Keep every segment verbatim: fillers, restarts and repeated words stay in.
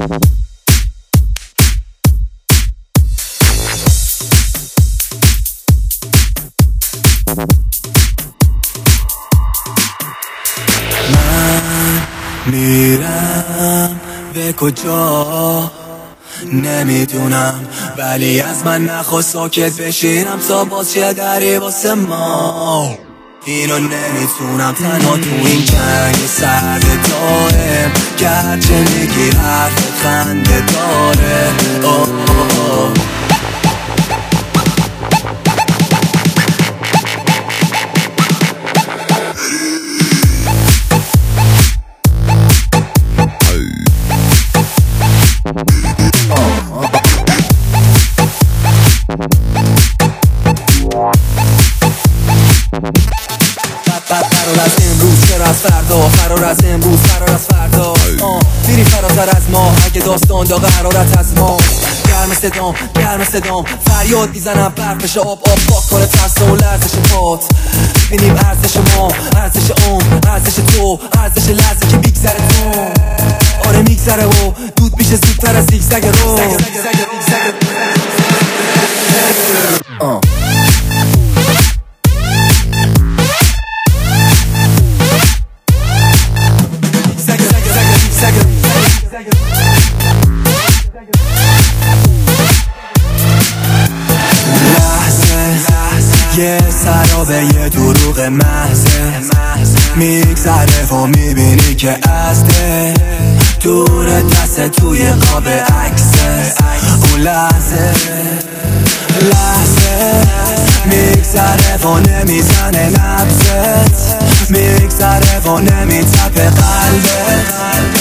میرم به کجا نمیدونم، ولی از من نخواست ساکت بشینم تا باز یه دری واسه ما. اینو نمیتونم تنها تو این جنگ سرد دارم، گرچه میگی حرف خنده داره. آه آه آه. فرار از امروز چرا از فردا، فرار از امروز فرار از فردا. میری فراتر از ما اگه داستان داغ حرارت از ما. گرم صدام گرم صدام فریاد میزنم برفش آب آب پاک کنه ترس و لرزش پات. ببینیم ارزش ما، ارزش اون، ارزش تو، ارزش لحظه که میگذره تو. آره میگذره و دود میشه زودتر از زیگزگ رو. آه یه سرابه یه دروغ محضه میگذره و میبینی که ازده دور دست توی قاب عکسه. اون لحظه لحظه میگذره و نمیزنه نبضت، میگذره و نمیتپه قلبت.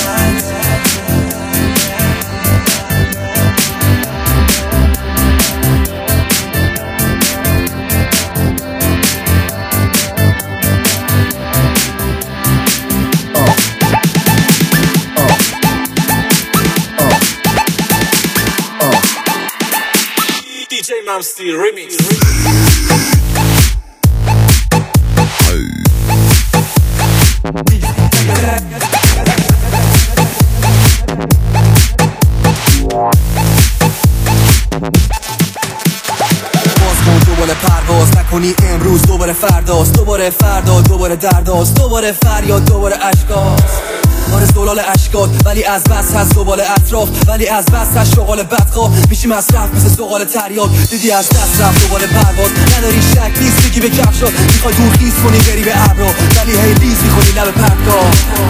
دی جی Mamsti Remix. دوباره پرواز نکنی امروز دوباره فرداست، دوباره فردا دوباره درداست، دوباره فریاد دوباره اشکاست. آره زلال اشکات ولی از بس هست دوبال اطراف، ولی از بس هست شغال بدخواه میشیم از رفت مثل زغال تریاد. دیدی از دست رفت دوبال پرواز، نداری شک نیست بگی به کفشات. میخوای دور خیز کنی بری به ابرا ولی هی لیز میخونی لب پرتگاه.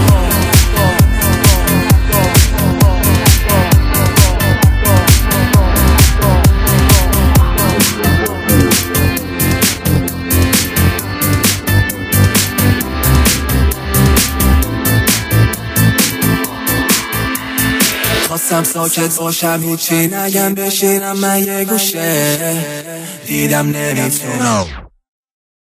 خواستم ساکت باشم هیچی نگم بشینم من یه گوشه، دیدم نمیتونم.